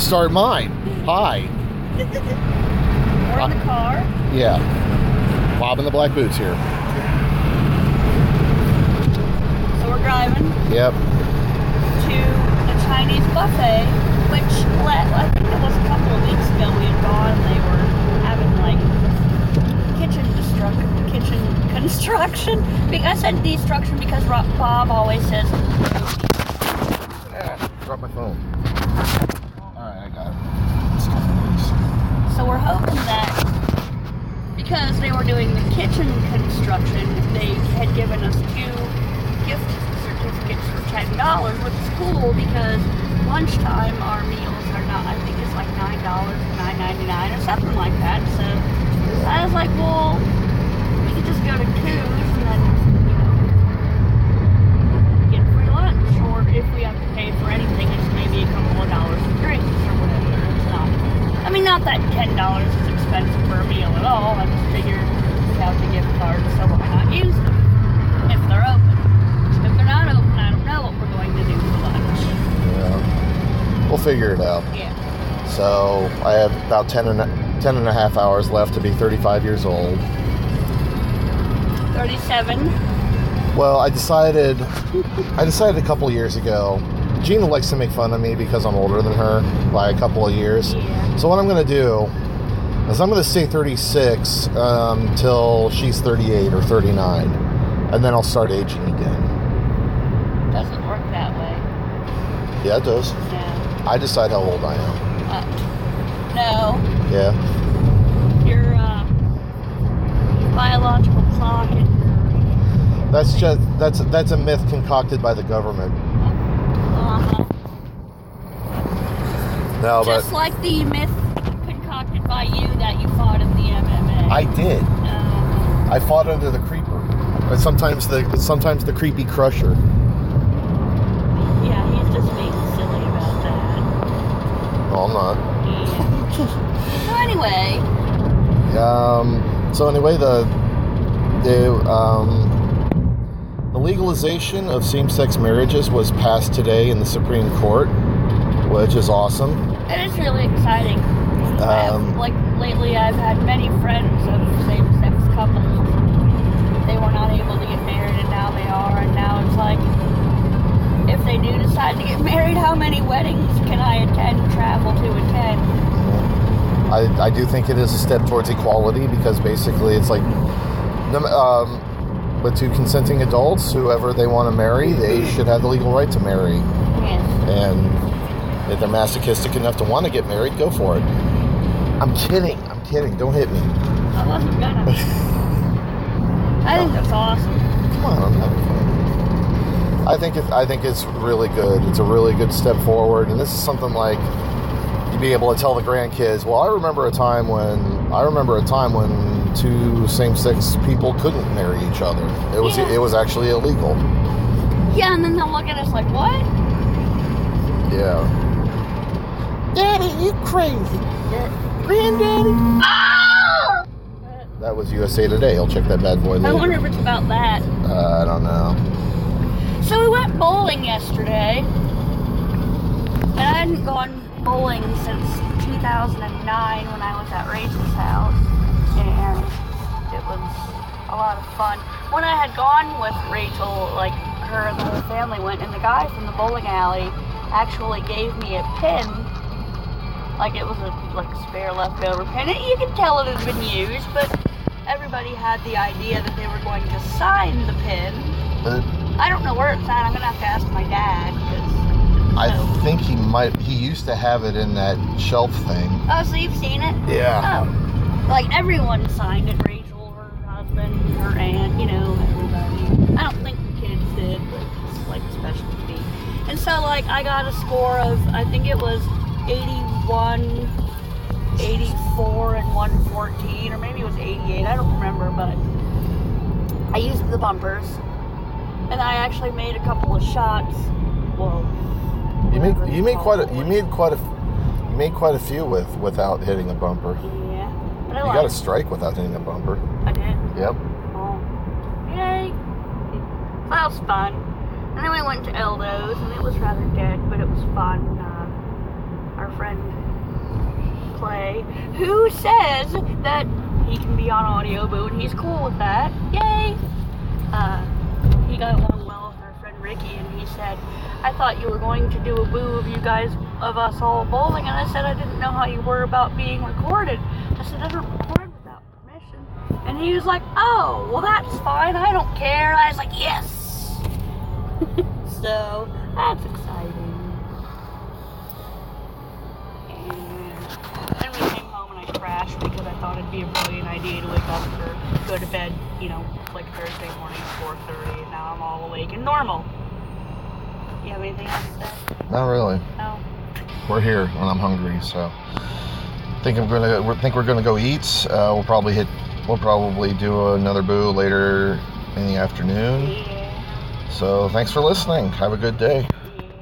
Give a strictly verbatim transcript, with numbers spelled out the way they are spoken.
start mine. Hi. We're in the car. Yeah. Bob in the black boots here. So we're driving. Yep. To the Chinese buffet, which I think it was a couple of weeks ago we had gone and they were having like kitchen destruction, kitchen construction. I said destruction because Bob always says. Yeah, drop my phone. Alright, I got it. So we're hoping that because they were doing the kitchen construction, they had given us two gift certificates for ten dollars, which is cool because lunchtime our meals are not, I think it's like nine dollars or nine ninety-nine or something like that. So I was like, well, we could just go to Coos and then, you know, get free lunch. Or if we have to pay for anything, it's maybe a couple of dollars for drinks or whatever. It's not, I mean, not that ten dollars is expensive for a meal at all. I just figured we have the gift cards, so why not use them if they're open. If they're not open, I don't know what we're going to do for lunch. Yeah. We'll figure it out. Yeah. So I have about ten and, a, ten and a half hours left to be thirty-five years old. thirty-seven. Well, I decided, I decided a couple years ago, Gina likes to make fun of me because I'm older than her by a couple of years. Yeah. So what I'm going to do is I'm going to stay thirty-six um, till she's thirty-eight or thirty-nine. And then I'll start aging again. Doesn't work that way. Yeah, it does. No. I decide how old I am. Uh, no. Yeah. Your uh, biological clock and That's just, that's, that's a myth concocted by the government. uh-huh. No, Just but like the myth concocted by you that you fought in the M M A. I did. Uh, I fought under the creeper. But sometimes the sometimes the creepy crusher. yeah, he's just being silly about that. No, I'm not. Yeah. So anyway, Um, so anyway, the the um, the legalization of same-sex marriages was passed today in the Supreme Court, which is awesome. it is really exciting. Um, I've, like lately, I've had many friends of same-sex couples. They were not able to get married, and now they are. And now it's like, if they do decide to get married, how many weddings can I attend, travel to attend? I, I do think it is a step towards equality because basically it's like, um, with two consenting adults, whoever they want to marry, they should have the legal right to marry. Yes. And if they're masochistic enough to want to get married, go for it. I'm kidding. I'm kidding. Don't hit me. I wasn't gonna. I think that's awesome. Come on, I'm having fun. I think it, I think it's really good. It's a really good step forward, and this is something like you'd be able to tell the grandkids. Well, I remember a time when I remember a time when two same-sex people couldn't marry each other. It was Yeah. it was actually illegal. Yeah, and then they'll look at us like, what? Yeah. Daddy, you crazy? Granddaddy? That was U S A Today. I'll check that bad boy later. I wonder if it's about that. Uh, I don't know. So we went bowling yesterday, and I hadn't gone bowling since two thousand nine when I was at Rachel's house, and it was a lot of fun. When I had gone with Rachel, like her and the whole family went, and the guy from the bowling alley actually gave me a pin, like it was a like a spare leftover pin. And you could tell it had been used, but everybody had the idea that they were going to sign the pin. But I don't know where it's at. I'm gonna have to ask my dad. Cause, I so. think he might. He used to have it in that shelf thing. Oh, so you've seen it? Yeah. Oh, like everyone signed it. Rachel, her husband, her aunt. You know, everybody. I don't think the kids did, but it's like special to me. And so, like, I got a score of I think it was eighty-one, eighty-four, and one fourteen, or maybe it was eighty-eight. I don't remember, but I used the bumpers. And I actually made a couple of shots. Well, You made you made quite a you made quite a you made quite a few with without hitting a bumper. Yeah, but I You like got a strike without hitting a bumper. I did. Yep. Oh, yay! So that was fun. And then we went to Eldo's, and it was rather dead, but it was fun. Uh, our friend Clay, who says that he can be on Audio Boo and he's cool with that. Yay! Uh, he got along well with our friend Ricky, and he said, I thought you were going to do a boo of you guys, of us all bowling, and I said I didn't know how you were about being recorded. I said, I don't record without permission. And he was like, oh, well that's fine, I don't care. I was like, yes! So, that's exciting. And then we came home and I crashed because I thought it'd be a brilliant idea to wake up or go to bed, you know, like Thursday morning at four thirty, and now I'm all awake and normal. You have anything else to say? Not really. No? We're here and I'm hungry, so think I'm gonna we think we're gonna go eat. Uh, we'll probably hit we'll probably do another boo later in the afternoon. Yeah. So thanks for listening. Have a good day.